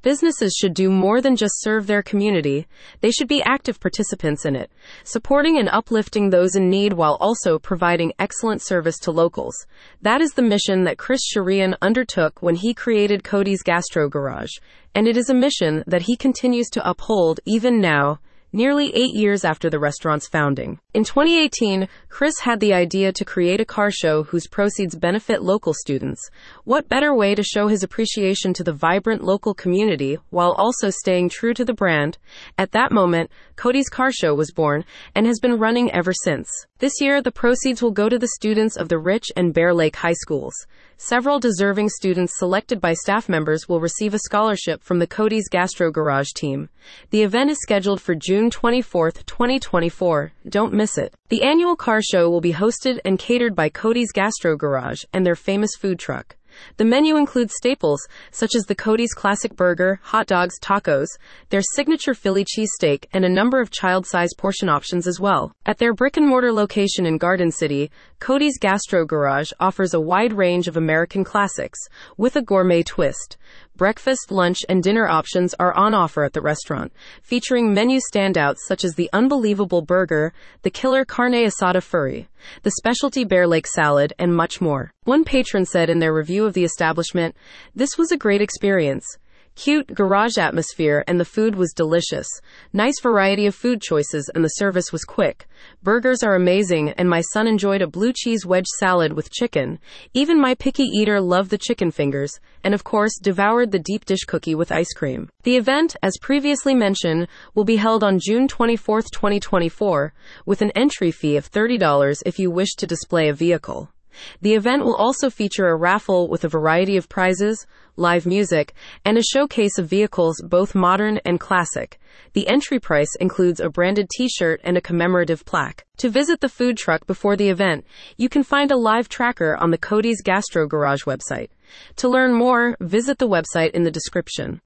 businesses should do more than just serve their community. They should be active participants in it, supporting and uplifting those in need while also providing excellent service to locals. That is the mission that Chris Sharian undertook when he created Cody's Gastro Garage, and it is a mission that he continues to uphold even now, nearly 8 years after the restaurant's founding. In 2018, Chris had the idea to create a car show whose proceeds benefit local students. What better way to show his appreciation to the vibrant local community while also staying true to the brand? At that moment, Cody's Car Show was born and has been running ever since. This year, the proceeds will go to the students of the Rich and Bear Lake High Schools. Several deserving students selected by staff members will receive a scholarship from the Cody's Gastro Garage team. The event is scheduled for June 24, 2024. Don't miss it. The annual car show will be hosted and catered by Cody's Gastro Garage and their famous food truck. The menu includes staples such as the Cody's Classic Burger, hot dogs, tacos, their signature Philly cheesesteak, and a number of child-sized portion options as well. At their brick-and-mortar location in Garden City, Cody's Gastro Garage offers a wide range of American classics with a gourmet twist. Breakfast, lunch, and dinner options are on offer at the restaurant, featuring menu standouts such as the unbelievable burger, the killer carne asada furry, the specialty Bear Lake salad, and much more. One patron said in their review of the establishment, "This was a great experience. Cute garage atmosphere and the food was delicious. Nice variety of food choices and the service was quick. Burgers are amazing and my son enjoyed a blue cheese wedge salad with chicken. Even my picky eater loved the chicken fingers and of course devoured the deep dish cookie with ice cream." The event, as previously mentioned, will be held on June 24, 2024, with an entry fee of $30 if you wish to display a vehicle. The event will also feature a raffle with a variety of prizes, live music, and a showcase of vehicles both modern and classic. The entry price includes a branded t-shirt and a commemorative plaque. To visit the food truck before the event, you can find a live tracker on the Cody's Gastro Garage website. To learn more, visit the website in the description.